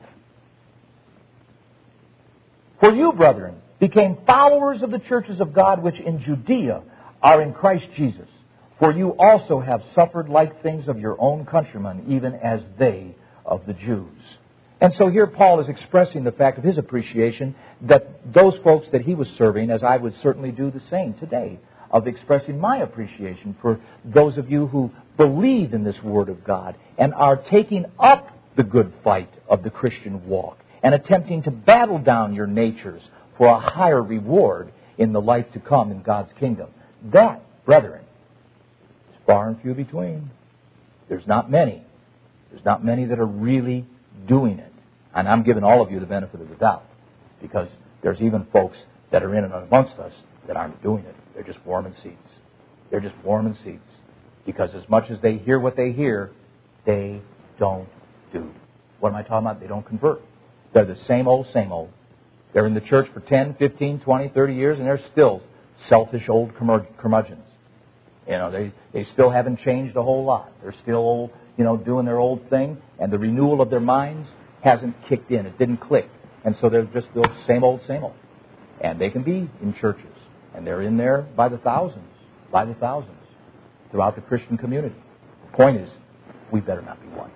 For you, brethren, became followers of the churches of God which in Judea are in Christ Jesus. For you also have suffered like things of your own countrymen, even as they of the Jews. And so here Paul is expressing the fact of his appreciation that those folks that he was serving, as I would certainly do the same today, of expressing my appreciation for those of you who believe in this Word of God and are taking up the good fight of the Christian walk and attempting to battle down your natures for a higher reward in the life to come in God's kingdom. That, brethren, is far and few between. There's not many. There's not many that are really doing it. And I'm giving all of you the benefit of the doubt, because there's even folks that are in and amongst us that aren't doing it. They're just warming seats. They're just warming seats. Because as much as they hear what they hear, they don't do. What am I talking about? They don't convert. They're the same old, same old. They're in the church for 10, 15, 20, 30 years, and they're still selfish old curmudgeons. You know, they still haven't changed a whole lot. They're still old, doing their old thing, and the renewal of their minds hasn't kicked in. It didn't click. And so they're just the same old, same old. And they can be in churches, and they're in there by the thousands, throughout the Christian community. The point is, we better not be one.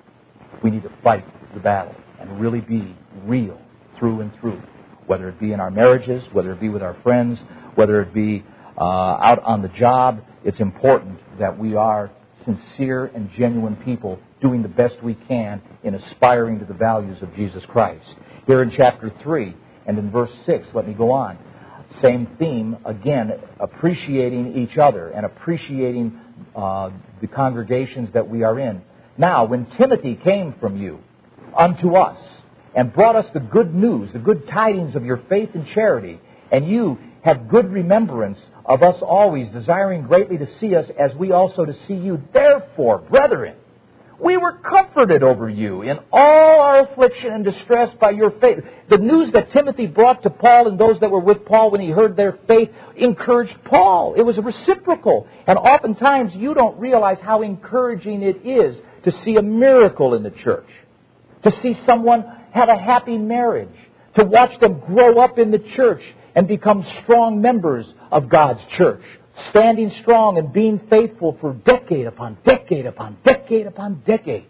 We need to fight the battle and really be real through and through, whether it be in our marriages, whether it be with our friends, whether it be out on the job. It's important that we are sincere and genuine people doing the best we can in aspiring to the values of Jesus Christ. Here in chapter 3 and in verse 6, let me go on. Same theme, again, appreciating each other and appreciating the congregations that we are in. Now, when Timothy came from you unto us and brought us the good news, the good tidings of your faith and charity, and you have good remembrance of us always, desiring greatly to see us as we also to see you. Therefore, brethren, we were comforted over you in all our affliction and distress by your faith. The news that Timothy brought to Paul and those that were with Paul when he heard their faith encouraged Paul. It was reciprocal. And oftentimes you don't realize how encouraging it is to see a miracle in the church, to see someone have a happy marriage, to watch them grow up in the church and become strong members of God's church, standing strong and being faithful for decade upon decade upon decade upon decade.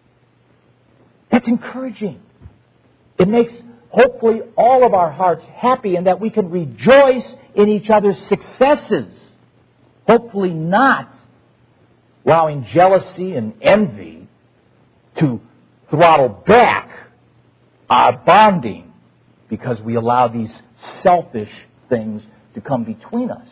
That's encouraging. It makes, hopefully, all of our hearts happy in that we can rejoice in each other's successes. Hopefully not allowing jealousy and envy to throttle back our bonding because we allow these selfish things to come between us.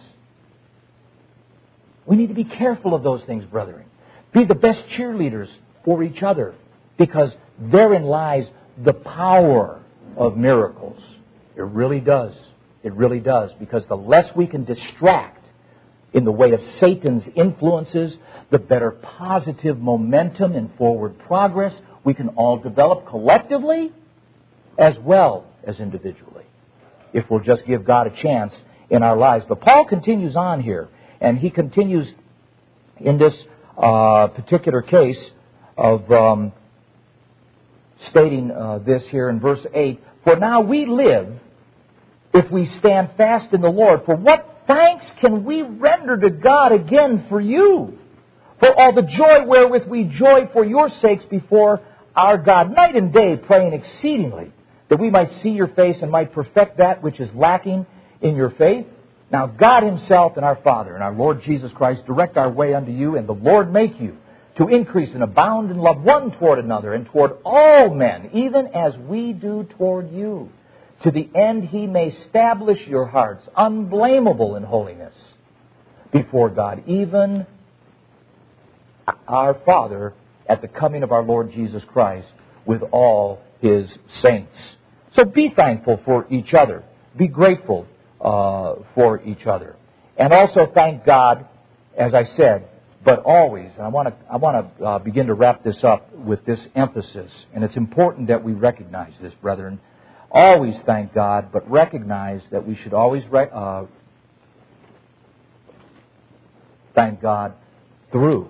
We need to be careful of those things, brethren. Be the best cheerleaders for each other, because therein lies the power of miracles. It really does. It really does. Because the less we can distract in the way of Satan's influences, the better positive momentum and forward progress we can all develop collectively as well as individually, if we'll just give God a chance in our lives. But Paul continues on here, and he continues in this particular case of stating this here in verse 8, "For now we live if we stand fast in the Lord. For what thanks can we render to God again for you? For all the joy wherewith we joy for your sakes before our God, night and day, praying exceedingly, that we might see your face and might perfect that which is lacking in your faith. Now God himself and our Father and our Lord Jesus Christ direct our way unto you, and the Lord make you to increase and abound in love one toward another and toward all men, even as we do toward you, to the end he may establish your hearts unblameable in holiness before God, even our Father at the coming of our Lord Jesus Christ with all His saints. So be thankful for each other. Be grateful for each other. And also thank God, as I said, but always, and I want to begin to wrap this up with this emphasis, and it's important that we recognize this, brethren. Always thank God, but recognize that we should always thank God through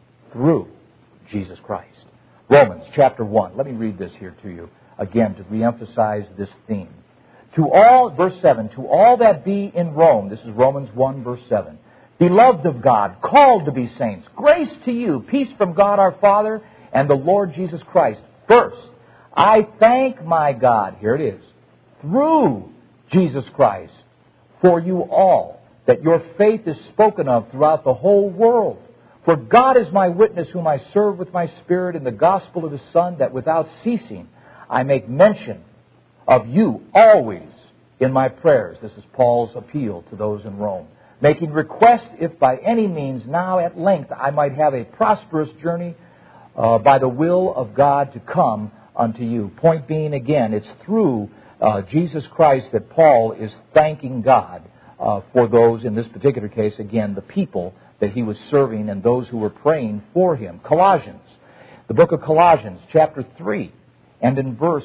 Jesus Christ. Romans chapter 1. Let me read this here to you again to reemphasize this theme. To all, verse 7, to all that be in Rome, this is Romans 1, verse 7, beloved of God, called to be saints, grace to you, peace from God our Father and the Lord Jesus Christ. First, I thank my God, here it is, through Jesus Christ, for you all, that your faith is spoken of throughout the whole world. For God is my witness, whom I serve with my Spirit in the gospel of His Son, that without ceasing I make mention of you always in my prayers. This is Paul's appeal to those in Rome. Making request, if by any means now at length I might have a prosperous journey by the will of God to come unto you. Point being, again, it's through Jesus Christ that Paul is thanking God for those, in this particular case, again, the people that he was serving and those who were praying for him. Colossians, the book of Colossians, chapter 3, and in verse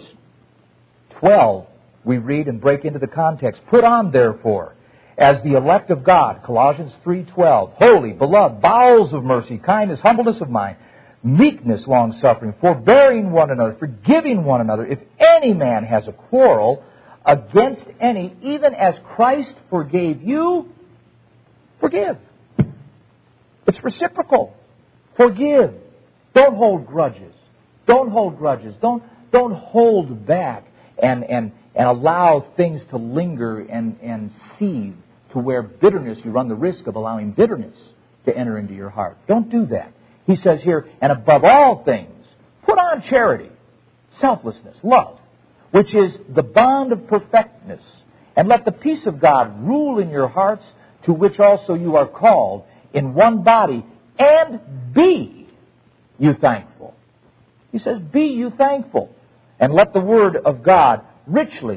12, we read and break into the context. Put on, therefore, as the elect of God, Colossians 3:12, holy, beloved, bowels of mercy, kindness, humbleness of mind, meekness, long-suffering, forbearing one another, forgiving one another. If any man has a quarrel against any, even as Christ forgave you, forgive. It's reciprocal. Forgive. Don't hold grudges. Don't hold grudges. Don't hold back and allow things to linger and seethe to where bitterness, you run the risk of allowing bitterness to enter into your heart. Don't do that. He says here, and above all things, put on charity, selflessness, love, which is the bond of perfectness. And let the peace of God rule in your hearts, to which also you are called in one body, and be you thankful. He says, be you thankful. And let the word of God richly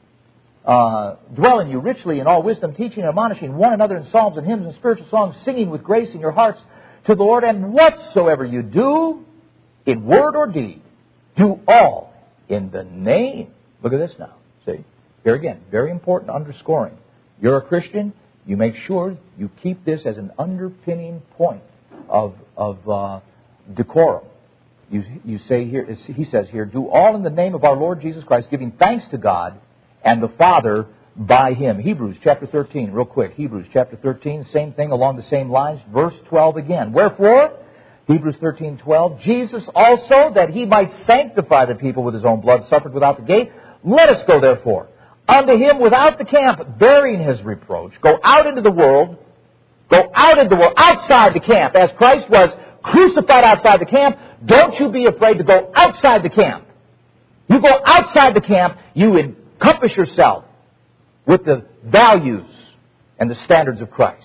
dwell in you, richly in all wisdom, teaching and admonishing one another in psalms and hymns and spiritual songs, singing with grace in your hearts to the Lord. And whatsoever you do, in word or deed, do all in the name. Look at this now. See? Here again, very important underscoring. You're a Christian, you make sure you keep this as an underpinning point of decorum. You say here, he says here, do all in the name of our Lord Jesus Christ, giving thanks to God and the Father by Him. Hebrews chapter 13, real quick. Hebrews chapter 13, same thing along the same lines. Verse 12 again. Wherefore, Hebrews 13:12, Jesus also, that He might sanctify the people with His own blood, suffered without the gate. Let us go therefore unto Him without the camp, bearing His reproach. Go out into the world. Go out into the world, outside the camp, as Christ was crucified outside the camp. Don't you be afraid to go outside the camp. You go outside the camp, you encompass yourself with the values and the standards of Christ.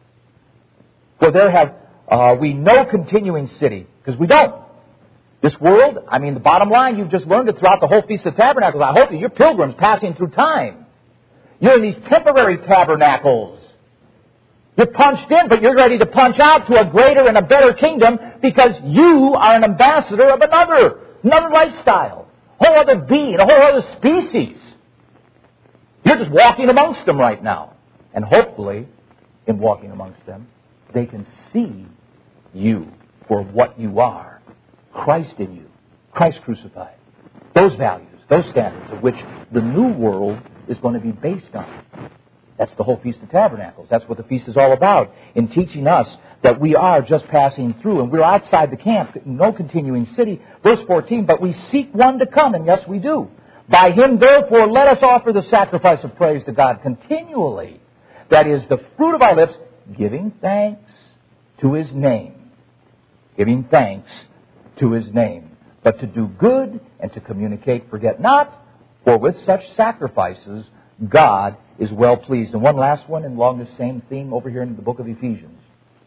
For there have we no continuing city, because we don't. This world, I mean, the bottom line, you've just learned it throughout the whole Feast of Tabernacles. I hope that you're pilgrims passing through time. You're in these temporary tabernacles. You're punched in, but you're ready to punch out to a greater and a better kingdom because you are an ambassador of another lifestyle, a whole other being, a whole other species. You're just walking amongst them right now. And hopefully, in walking amongst them, they can see you for what you are. Christ in you. Christ crucified. Those values, those standards of which the new world is going to be based on. That's the whole Feast of Tabernacles. That's what the feast is all about, in teaching us that we are just passing through, and we're outside the camp, no continuing city. Verse 14, but we seek one to come, and yes, we do. By Him, therefore, let us offer the sacrifice of praise to God continually. That is, the fruit of our lips, giving thanks to His name. Giving thanks to His name. But to do good and to communicate, forget not, for with such sacrifices, God is well pleased. And one last one along the same theme over here in the book of Ephesians.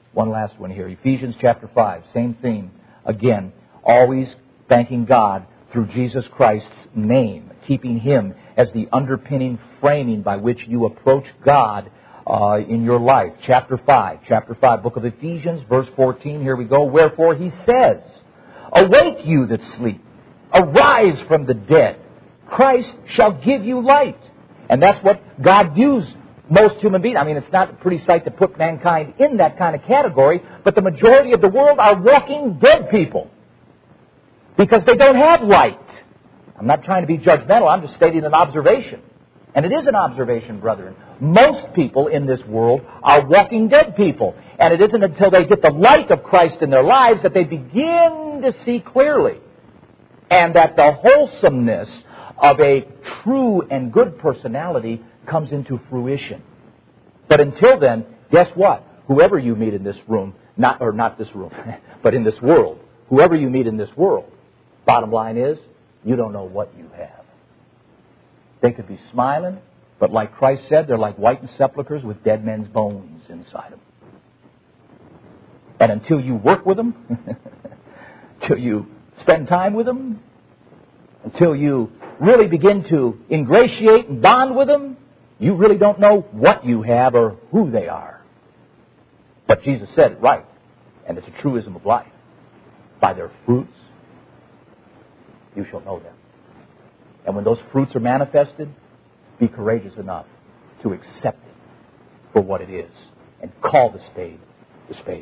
One last one here. Ephesians chapter 5, same theme. Again, always thanking God through Jesus Christ's name, keeping Him as the underpinning framing by which you approach God in your life. Chapter 5, book of Ephesians, verse 14. Here we go. Wherefore He says, awake you that sleep, arise from the dead. Christ shall give you light. And that's what God views most human beings. I mean, it's not a pretty sight to put mankind in that kind of category, but the majority of the world are walking dead people because they don't have light. I'm not trying to be judgmental. I'm just stating an observation. And it is an observation, brethren. Most people in this world are walking dead people. And it isn't until they get the light of Christ in their lives that they begin to see clearly. And that the wholesomeness of a true and good personality comes into fruition. But until then, guess what? Whoever you meet in this room, not this room, but in this world, whoever you meet in this world, bottom line is, you don't know what you have. They could be smiling, but like Christ said, they're like whitened sepulchres with dead men's bones inside them. And until you work with them, until you spend time with them, until you really begin to ingratiate and bond with them, you really don't know what you have or who they are. But Jesus said it right, and it's a truism of life. By their fruits, you shall know them. And when those fruits are manifested, be courageous enough to accept it for what it is and call the spade the spade.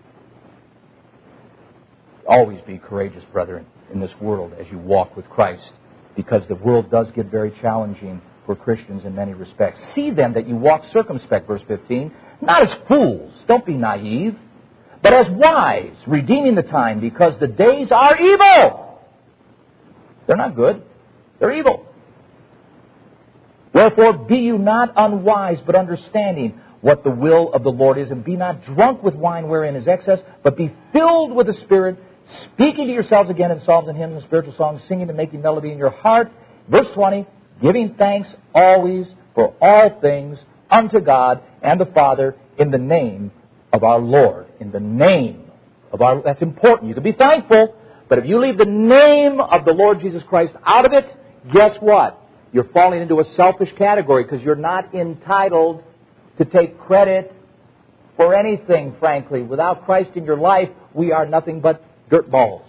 Always be courageous, brethren, in this world as you walk with Christ, because the world does get very challenging for Christians in many respects. See then that you walk circumspect, verse 15, not as fools, don't be naive, but as wise, redeeming the time, because the days are evil. They're not good. They're evil. Wherefore be you not unwise, but understanding what the will of the Lord is, and be not drunk with wine wherein is excess, but be filled with the Spirit, speaking to yourselves again in psalms and hymns and spiritual songs, singing and making melody in your heart. Verse 20, giving thanks always for all things unto God and the Father in the name of our Lord. In the name of our... That's important. You can be thankful, but if you leave the name of the Lord Jesus Christ out of it, guess what? You're falling into a selfish category because you're not entitled to take credit for anything, frankly. Without Christ in your life, we are nothing but dirt balls.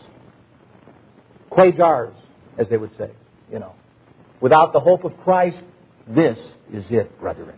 Clay jars, as they would say, Without the hope of Christ, this is it, brethren.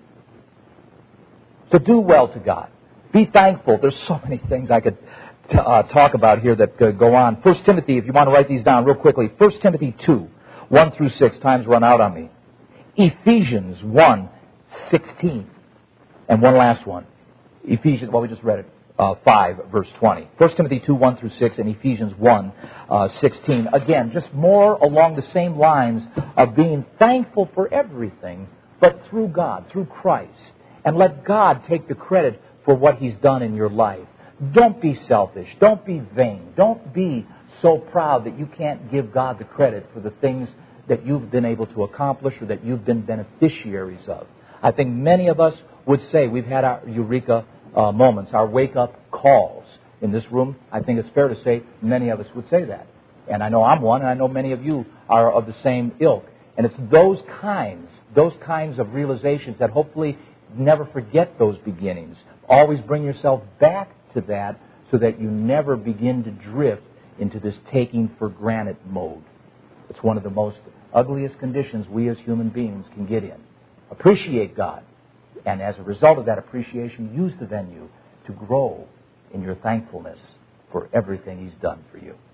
So do well to God. Be thankful. There's so many things I could talk about here that go on. 1 Timothy, if you want to write these down real quickly. 1 Timothy 2, 1 through 6. Time's run out on me. Ephesians 1, 16. And one last one. Ephesians, we just read it. 5, verse 20. 1 Timothy 2, 1 through 6, and Ephesians 1, 16. Again, just more along the same lines of being thankful for everything, but through God, through Christ. And let God take the credit for what He's done in your life. Don't be selfish. Don't be vain. Don't be so proud that you can't give God the credit for the things that you've been able to accomplish or that you've been beneficiaries of. I think many of us would say we've had our eureka moments, our wake-up calls in this room. I think it's fair to say many of us would say that. And I know I'm one, and I know many of you are of the same ilk. And it's those kinds of realizations that hopefully never forget those beginnings. Always bring yourself back to that so that you never begin to drift into this taking for granted mode. It's one of the most ugliest conditions we as human beings can get in. Appreciate God. And as a result of that appreciation, use the venue to grow in your thankfulness for everything He's done for you.